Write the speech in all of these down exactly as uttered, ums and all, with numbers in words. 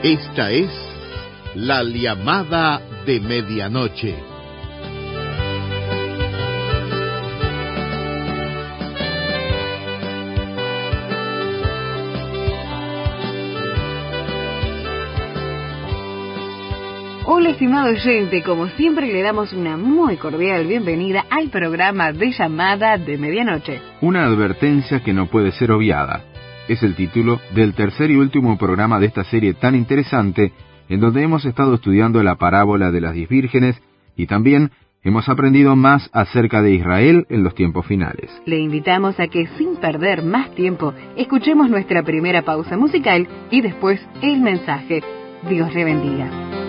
Esta es la llamada de medianoche. Hola, estimado oyente, como siempre le damos una muy cordial bienvenida al programa de llamada de medianoche. Una advertencia que no puede ser obviada. Es el título del tercer y último programa de esta serie tan interesante, en donde hemos estado estudiando la parábola de las diez vírgenes y también hemos aprendido más acerca de Israel en los tiempos finales. Le invitamos a que sin perder más tiempo escuchemos nuestra primera pausa musical y después el mensaje. Dios le bendiga.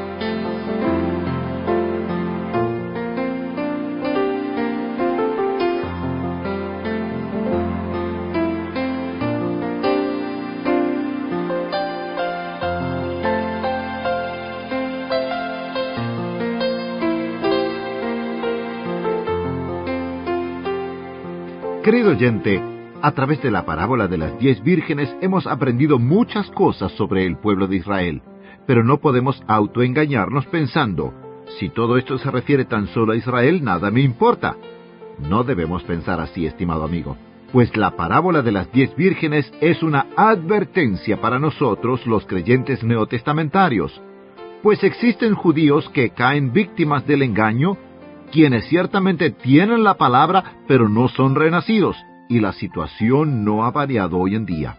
Querido oyente, a través de la parábola de las diez vírgenes hemos aprendido muchas cosas sobre el pueblo de Israel, pero no podemos autoengañarnos pensando, si todo esto se refiere tan solo a Israel, nada me importa. No debemos pensar así, estimado amigo, pues la parábola de las diez vírgenes es una advertencia para nosotros, los creyentes neotestamentarios, pues existen judíos que caen víctimas del engaño, quienes ciertamente tienen la palabra, pero no son renacidos, y la situación no ha variado hoy en día.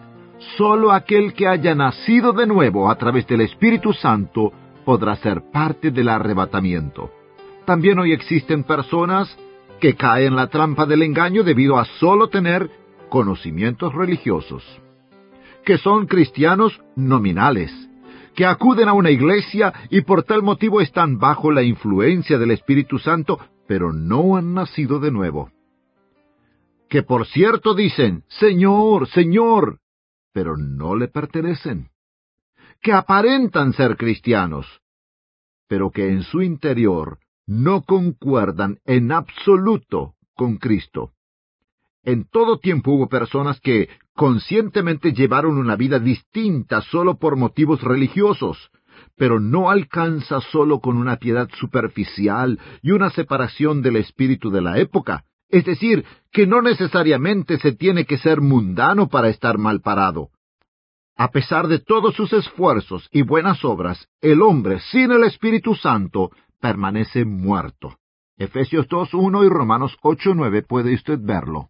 Solo aquel que haya nacido de nuevo a través del Espíritu Santo podrá ser parte del arrebatamiento. También hoy existen personas que caen en la trampa del engaño debido a solo tener conocimientos religiosos, que son cristianos nominales, que acuden a una iglesia y por tal motivo están bajo la influencia del Espíritu Santo, pero no han nacido de nuevo. Que por cierto dicen, Señor, Señor, pero no le pertenecen. Que aparentan ser cristianos, pero que en su interior no concuerdan en absoluto con Cristo. En todo tiempo hubo personas que conscientemente llevaron una vida distinta solo por motivos religiosos, pero no alcanza solo con una piedad superficial y una separación del espíritu de la época, es decir, que no necesariamente se tiene que ser mundano para estar mal parado. A pesar de todos sus esfuerzos y buenas obras, el hombre sin el Espíritu Santo permanece muerto. Efesios dos uno y Romanos ocho nueve puede usted verlo.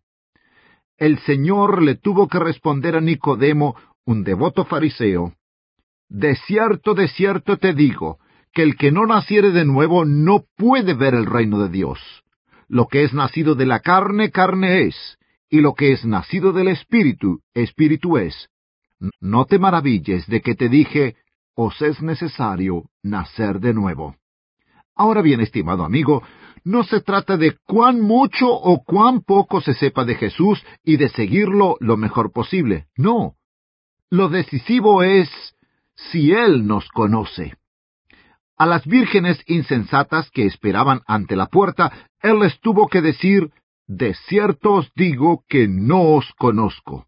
El Señor le tuvo que responder a Nicodemo, un devoto fariseo, «De cierto, de cierto te digo, que el que no naciere de nuevo no puede ver el reino de Dios. Lo que es nacido de la carne, carne es, y lo que es nacido del Espíritu, Espíritu es. No te maravilles de que te dije, os es necesario nacer de nuevo». Ahora bien, estimado amigo, no se trata de cuán mucho o cuán poco se sepa de Jesús y de seguirlo lo mejor posible. No. Lo decisivo es si Él nos conoce. A las vírgenes insensatas que esperaban ante la puerta, Él les tuvo que decir, «De cierto os digo que no os conozco».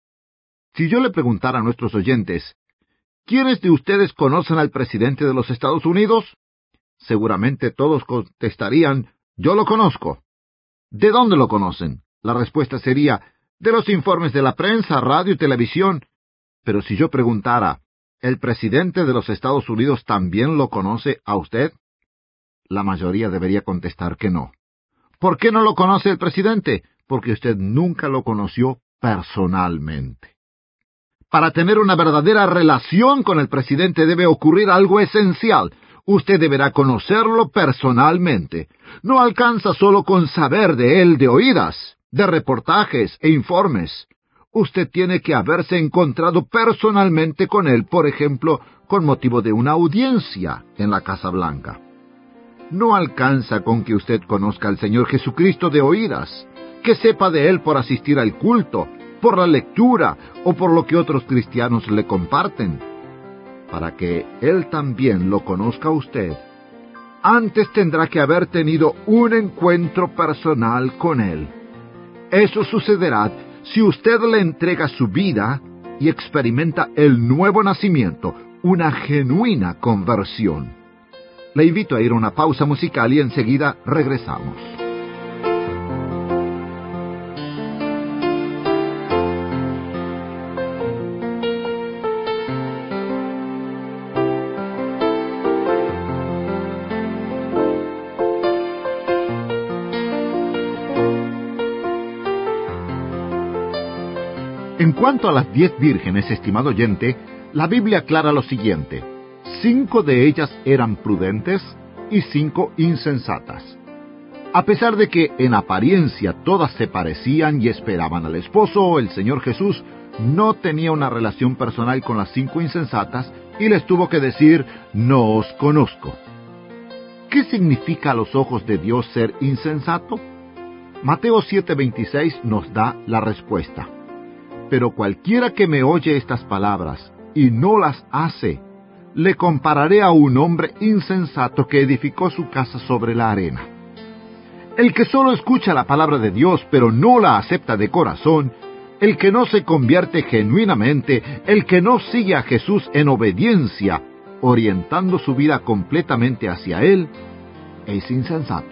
Si yo le preguntara a nuestros oyentes, ¿quiénes de ustedes conocen al presidente de los Estados Unidos? Seguramente todos contestarían, «Yo lo conozco». ¿De dónde lo conocen? La respuesta sería, de los informes de la prensa, radio y televisión. Pero si yo preguntara, ¿el presidente de los Estados Unidos también lo conoce a usted? La mayoría debería contestar que no. ¿Por qué no lo conoce el presidente? Porque usted nunca lo conoció personalmente. Para tener una verdadera relación con el presidente debe ocurrir algo esencial. Usted deberá conocerlo personalmente. No alcanza solo con saber de él de oídas, de reportajes e informes. Usted tiene que haberse encontrado personalmente con él, por ejemplo, con motivo de una audiencia en la Casa Blanca. No alcanza con que usted conozca al Señor Jesucristo de oídas, que sepa de él por asistir al culto, por la lectura o por lo que otros cristianos le comparten. Para que Él también lo conozca a usted, antes tendrá que haber tenido un encuentro personal con Él. Eso sucederá si usted le entrega su vida y experimenta el nuevo nacimiento, una genuina conversión. Le invito a ir a una pausa musical y enseguida regresamos. En cuanto a las diez vírgenes, estimado oyente, la Biblia aclara lo siguiente: cinco de ellas eran prudentes y cinco insensatas. A pesar de que en apariencia todas se parecían y esperaban al esposo, el Señor Jesús no tenía una relación personal con las cinco insensatas y les tuvo que decir: no os conozco. ¿Qué significa a los ojos de Dios ser insensato? Mateo siete veintiséis nos da la respuesta. Pero cualquiera que me oye estas palabras y no las hace, le compararé a un hombre insensato que edificó su casa sobre la arena. El que solo escucha la palabra de Dios pero no la acepta de corazón, el que no se convierte genuinamente, el que no sigue a Jesús en obediencia, orientando su vida completamente hacia Él, es insensato.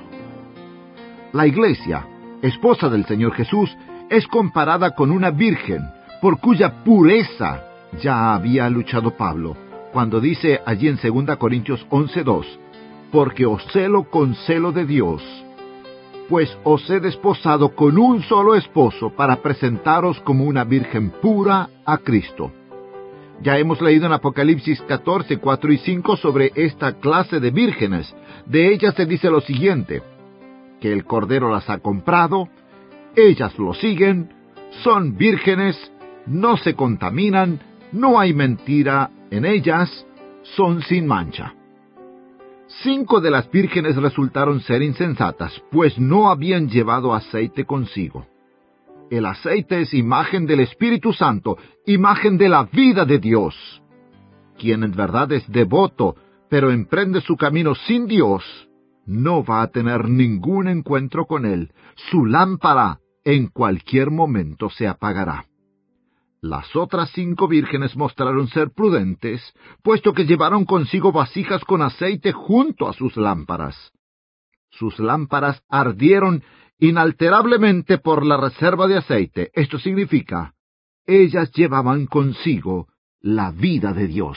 La iglesia, esposa del Señor Jesús, es comparada con una virgen, por cuya pureza ya había luchado Pablo, cuando dice allí en segunda Corintios once dos, porque os celo con celo de Dios, pues os he desposado con un solo esposo para presentaros como una virgen pura a Cristo. Ya hemos leído en Apocalipsis catorce, cuatro y cinco sobre esta clase de vírgenes. De ellas se dice lo siguiente: que el Cordero las ha comprado, ellas lo siguen, son vírgenes, no se contaminan, no hay mentira en ellas, son sin mancha. Cinco de las vírgenes resultaron ser insensatas, pues no habían llevado aceite consigo. El aceite es imagen del Espíritu Santo, imagen de la vida de Dios. Quien en verdad es devoto, pero emprende su camino sin Dios, no va a tener ningún encuentro con Él. Su lámpara en cualquier momento se apagará. Las otras cinco vírgenes mostraron ser prudentes, puesto que llevaron consigo vasijas con aceite junto a sus lámparas. Sus lámparas ardieron inalterablemente por la reserva de aceite. Esto significa, ellas llevaban consigo la vida de Dios.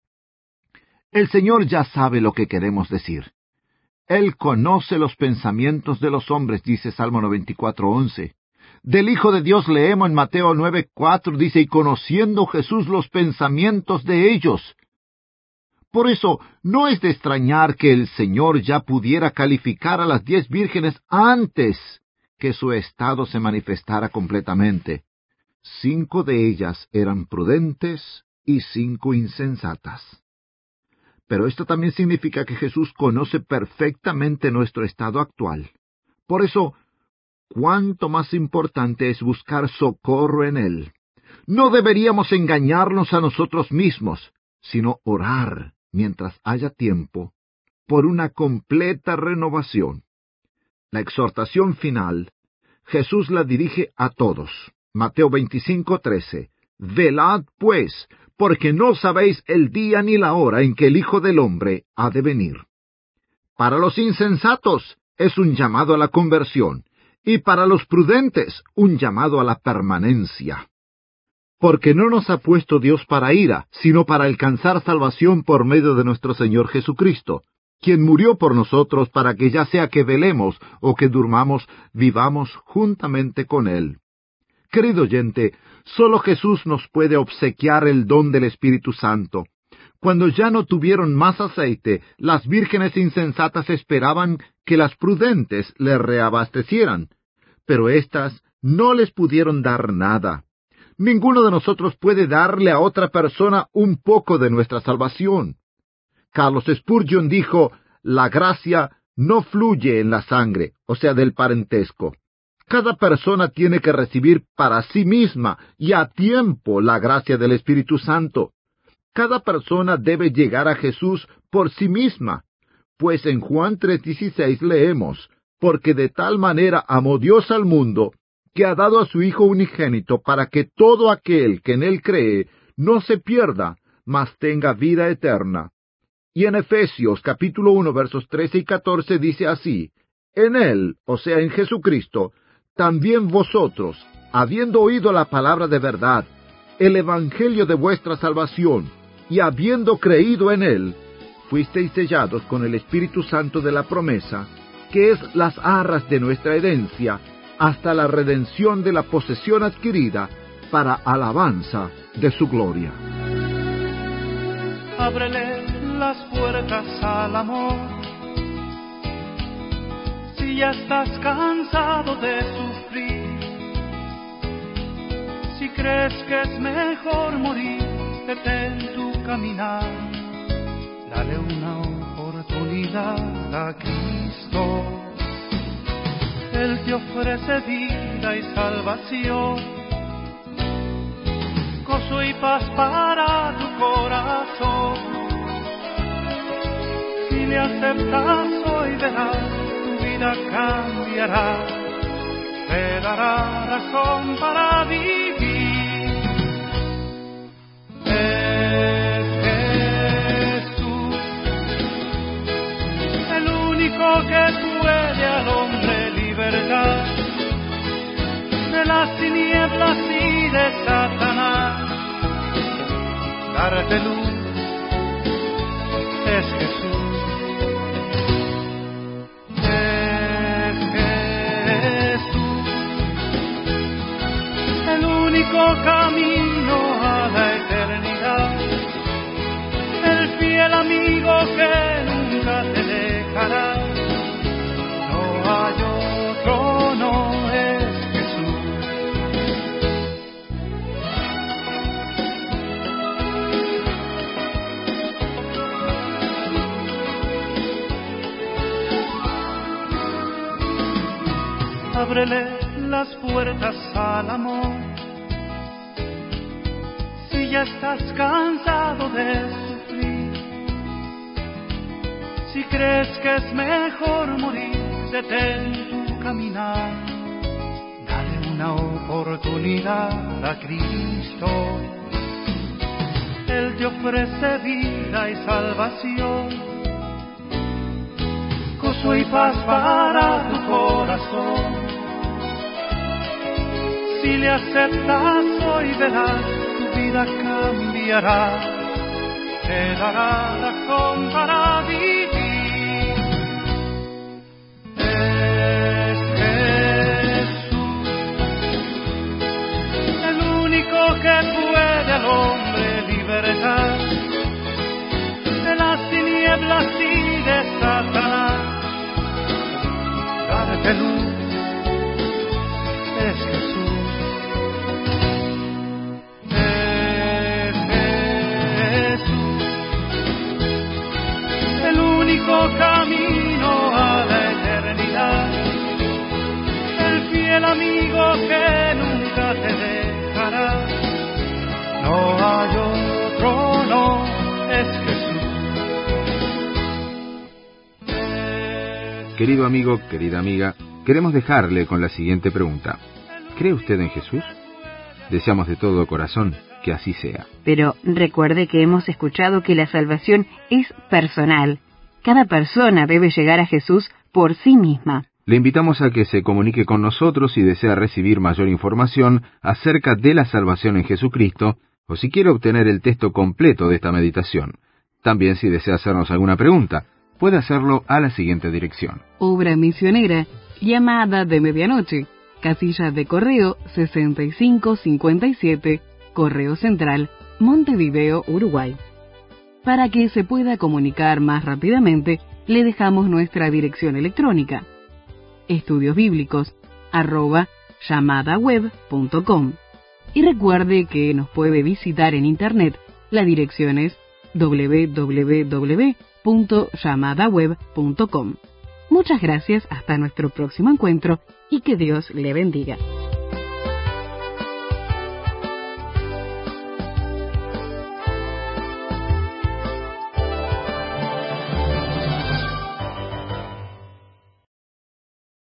El Señor ya sabe lo que queremos decir. Él conoce los pensamientos de los hombres, dice Salmo noventa y cuatro, once. Del Hijo de Dios leemos en Mateo nueve, cuatro, dice, y conociendo Jesús los pensamientos de ellos. Por eso, no es de extrañar que el Señor ya pudiera calificar a las diez vírgenes antes que su estado se manifestara completamente. Cinco de ellas eran prudentes y cinco insensatas. Pero esto también significa que Jesús conoce perfectamente nuestro estado actual. Por eso, cuánto más importante es buscar socorro en Él. No deberíamos engañarnos a nosotros mismos, sino orar, mientras haya tiempo, por una completa renovación. La exhortación final, Jesús la dirige a todos. Mateo veinticinco, trece. Velad, pues, porque no sabéis el día ni la hora en que el Hijo del Hombre ha de venir. Para los insensatos es un llamado a la conversión, y para los prudentes un llamado a la permanencia. Porque no nos ha puesto Dios para ira, sino para alcanzar salvación por medio de nuestro Señor Jesucristo, quien murió por nosotros para que ya sea que velemos o que durmamos, vivamos juntamente con Él. Querido oyente, solo Jesús nos puede obsequiar el don del Espíritu Santo. Cuando ya no tuvieron más aceite, las vírgenes insensatas esperaban que las prudentes les reabastecieran, pero éstas no les pudieron dar nada. Ninguno de nosotros puede darle a otra persona un poco de nuestra salvación. Carlos Spurgeon dijo, la gracia no fluye en la sangre, o sea, del parentesco. Cada persona tiene que recibir para sí misma y a tiempo la gracia del Espíritu Santo. Cada persona debe llegar a Jesús por sí misma, pues en Juan tres dieciséis leemos, porque de tal manera amó Dios al mundo, que ha dado a su Hijo unigénito para que todo aquel que en Él cree no se pierda, mas tenga vida eterna. Y en Efesios capítulo uno versos trece y catorce dice así: En Él, o sea, en Jesucristo, también vosotros, habiendo oído la palabra de verdad, el evangelio de vuestra salvación, y habiendo creído en Él, fuisteis sellados con el Espíritu Santo de la promesa, que es las arras de nuestra herencia, hasta la redención de la posesión adquirida, para alabanza de su gloria. Ábrele las puertas al amor. Si ya estás cansado de sufrir, si crees que es mejor morir, detén tu caminar. Dale una oportunidad a Cristo. Él te ofrece vida y salvación, gozo y paz para tu corazón. Si le aceptas hoy verás, tu vida cambiará, te dará razón para vivir. Es Jesús, el único que puede al hombre libertar de las tinieblas y de Satanás, darte luz. Es Jesús, es Jesús, el único camino a la eternidad, el fiel amigo que nunca te dejará. No hay otro, no es ábrele las puertas al amor. Si ya estás cansado de sufrir, si crees que es mejor morir, detén tu caminar. Dale una oportunidad a Cristo. Él te ofrece vida y salvación, gozo y paz para tu corazón. Si le aceptas hoy verás, tu vida cambiará, te dará razón para vivir. Es Jesús, el único que puede al hombre libertar de las tinieblas y de Satanás, darte luz. Es Jesús. Camino a la eternidad, el fiel amigo que nunca te dejará. No hay otro, no es Jesús. Querido amigo, querida amiga, queremos dejarle con la siguiente pregunta. ¿Cree usted en Jesús? Deseamos de todo corazón que así sea. Pero recuerde que hemos escuchado que la salvación es personal. Cada persona debe llegar a Jesús por sí misma. Le invitamos a que se comunique con nosotros si desea recibir mayor información acerca de la salvación en Jesucristo, o si quiere obtener el texto completo de esta meditación. También si desea hacernos alguna pregunta, puede hacerlo a la siguiente dirección. Obra Misionera, Llamada de Medianoche, casilla de correo sesenta y cinco cincuenta y siete, Correo Central, Montevideo, Uruguay. Para que se pueda comunicar más rápidamente, le dejamos nuestra dirección electrónica: estudios bíblicos arroba llamadaweb punto com. Y recuerde que nos puede visitar en internet. La dirección es doble u doble u doble u punto llamadaweb punto com. Muchas gracias, hasta nuestro próximo encuentro y que Dios le bendiga.